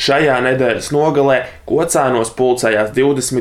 Šajā nedēļas nogalē Kocānos pulcējās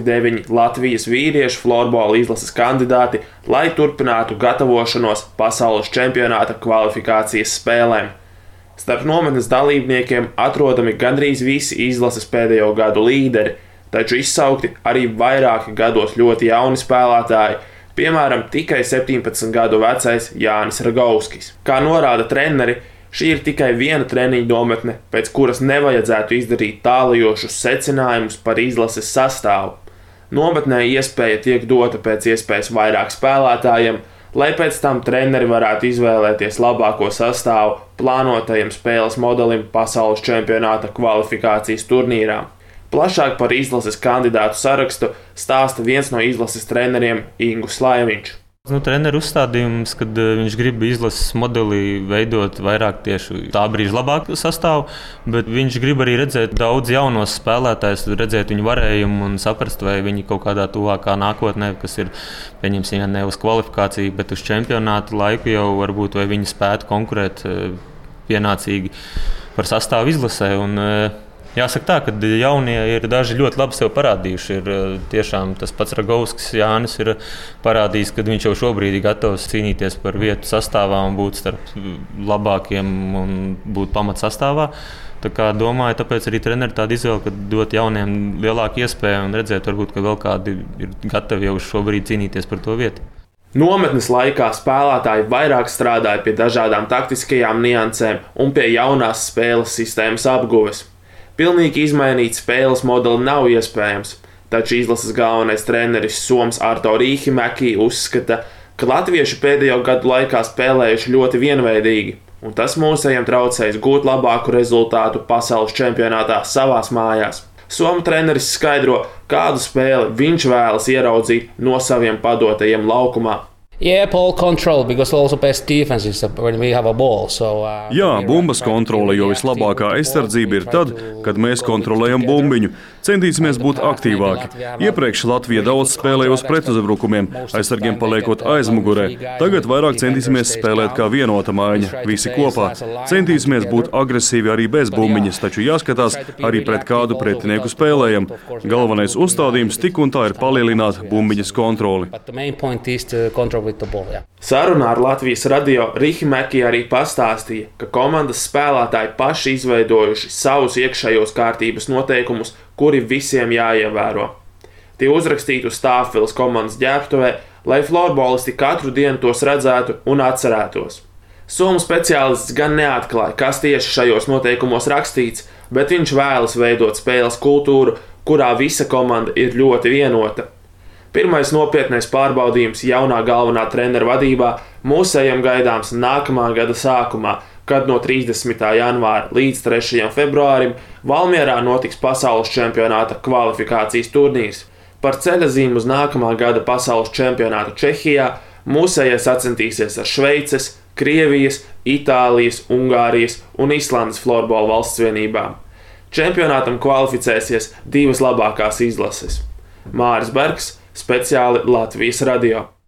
29 Latvijas vīriešu florbola izlases kandidāti, lai turpinātu gatavošanos pasaules čempionāta kvalifikācijas spēlēm. Starp nometnes dalībniekiem atrodami gandrīz visi izlases pēdējo gadu līderi, taču izsaukti arī vairāki gados ļoti jauni spēlētāji, piemēram, tikai 17 gadu vecais Jānis Ragauskis. Kā norāda treneri, šī ir tikai viena treniņu nometne, pēc kuras nevajadzētu izdarīt tālajošus secinājumus par izlases sastāvu. Nometnē iespēja tiek dota pēc iespējas vairāk spēlētājiem, lai pēc tam treneri varētu izvēlēties labāko sastāvu plānotajam spēles modelim pasaules čempionāta kvalifikācijas turnīrā. Plašāk par izlases kandidātu sarakstu stāsta viens no izlases treneriem Ingus Laiviņš. Treneru uzstādījums, kad viņš grib izlases modeli veidot vairāk tieši tā brīža labāku sastāvu, bet viņš grib arī redzēt daudz jaunos spēlētājus, redzēt viņu varējumu un saprast, vai viņi kaut kādā tuvākā nākotnē, kas ir, pieņemsim, ne uz kvalifikāciju, bet uz čempionātu laiku jau varbūt, vai viņi spētu konkurēt pienācīgi par sastāvu izlasē. Jāsaka tā, ka jaunie ir daži ļoti labi sev parādījuši. Ir tiešām tas pats Ragauskis Jānis ir parādījis, ka viņš jau šobrīd ir gatavs cīnīties par vietu sastāvā un būt starp labākiem un būt pamatsastāvā. Tā kā domāju, tāpēc arī treneri tādu izvēli, ka dot jauniem lielāku iespēju un redzēt, varbūt, ka vēl kādi ir gatavi jau šobrīd cīnīties par to vietu. Nometnes laikā spēlētāji vairāk strādāja pie dažādām taktiskajām niansēm un pie jaunās spēles sistēmas apguves. Pilnīgi izmainīt spēles modeli nav iespējams, taču izlases galvenais treneris Soms Arto Rīhimäki uzskata, ka latvieši pēdējo gadu laikā spēlējuši ļoti vienveidīgi, un tas mūsējiem traucējis gūt labāku rezultātu pasaules čempionātā savās mājās. Somu treneris skaidro, kādu spēli viņš vēlas ieraudzīt no saviem padotajiem laukumā. Ball control, because also best defense is when we have a ball. Jā, bumbas kontrole, jo vislabākā aizsardzība ir tad, kad mēs kontrolējam bumbiņu. Centīsimies būt aktīvāki. Iepriekš Latvija daudz spēlēja uz pretuzbrukumiem, aizsargiem paliekot aizmugurē. Tagad vairāk centīsimies spēlēt kā vienota maiņa, visi kopā. Centīsimies būt agresīvi arī bez bumbiņas, taču jāskatās arī pret kādu pretinieku spēlējam. Galvenais uzstādījums tik un tā ir palielināt bumbiņas kontroli. Sarunā ar Latvijas radio Rīhimäki arī pastāstīja, ka komandas spēlētāji paši izveidojuši savus iekšējos kārtības noteikumus, kuri visiem jāievēro. Tie uzrakstīti uz stāvfilas komandas ģērbtuvē, lai florbolisti katru dienu tos redzētu un atcerētos. Somu speciālists gan neatklāja, kas tieši šajos noteikumos rakstīts, bet viņš vēlas veidot spēles kultūru, kurā visa komanda ir ļoti vienota. Pirmais nopietnais pārbaudījums jaunā galvenā trenera vadībā mūsējiem gaidāms nākamā gada sākumā, kad no 30. janvāra līdz 3. februārim Valmierā notiks pasaules čempionāta kvalifikācijas turnīrs. Par ceļazīmu uz nākamā gada pasaules čempionātu Čehijā mūsējie sacensties ar Šveices, Krievijas, Itālijas, Ungārijas un Islandes florbola valsts vienībām. Čempionātam kvalificēsies 2 labākās izlases. Māris Bergs, speciāli Latvijas radio.